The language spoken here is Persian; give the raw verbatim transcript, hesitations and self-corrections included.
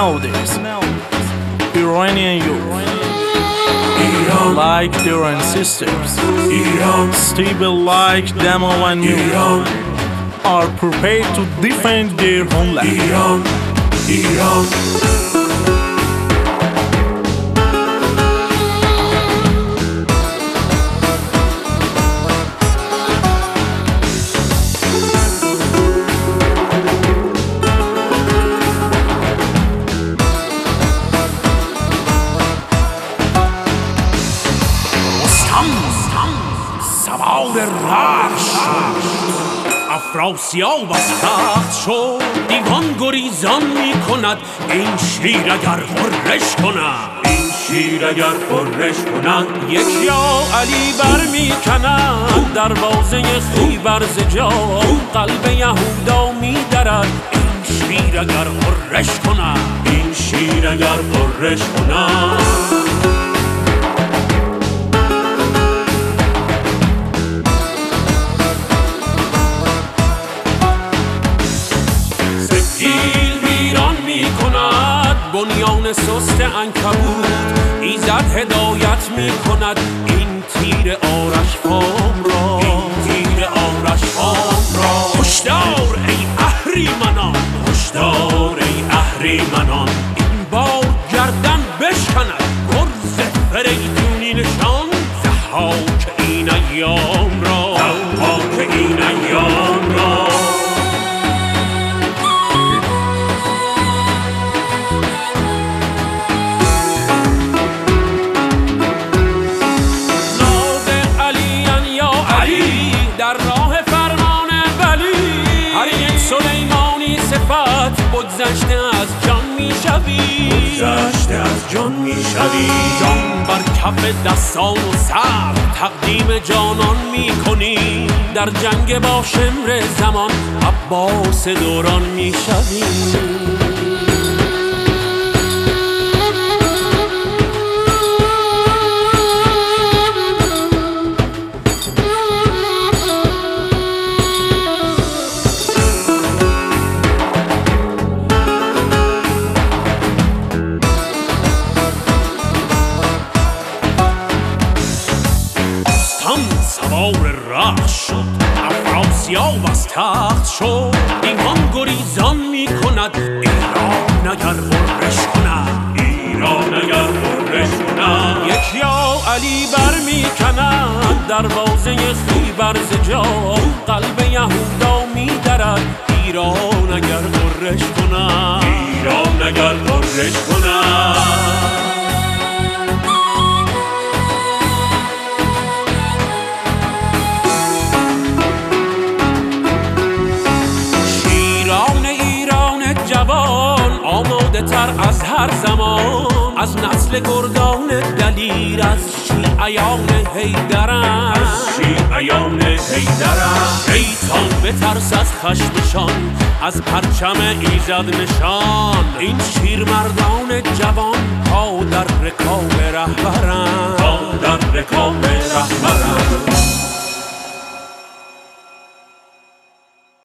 nowadays. Iranian youth, like their ancestors, stable like Demo and Mule, are prepared to defend their homeland. Iran, Iran. سوار رخش شد، افراسیاب از تخت شد. دیوان گریزان می کند این شیر اگر غرش کند، این شیر اگر غرش کند. یکیا علی بر می کند دروازه خیبر ز جا، قلب یهودا می درد این شیر اگر غرش کند، این شیر اگر غرش کند. بنیان سست عنکبوت ایزد هدایت می کند این تیر آرش فام را، این تیر آرش فام را. هشدار ای اهریمنان، هشدار ای اهریمنان. این بار گردن بشکند گرز فریدونی نشان. ضحاک این ایام را، ضحاک این ایام را. در راه فرمان ولی هر یک سلیمانی صفت بگذشته از جان می شوی، بگذشته از جان می شوی. جان بر کف دستان و سر تقدیم جانان می کنی. در جنگ با شمر زمان عباس دوران می شوی. سوار رخش شد، افراسیاب از تخت شد. ایمان گریزان می کند ایران اگر غرش کند، ایران اگر غرش کند. یکیا علی بر می کند دروازه خیبر ز جا، قلب یهودا می درد ایران اگر غرش کند، ایران اگر غرش کند. جوان آماده تر از هر زمان، از نسل گردان دلیر، از شیعیان حیدرم، از شیعیان حیدرم. شیطان بترس از خشمشان، از پرچم ایزد نشان. این شیر مردان جوان پا در رکاب رهبرم، پا در رکاب رهبرم.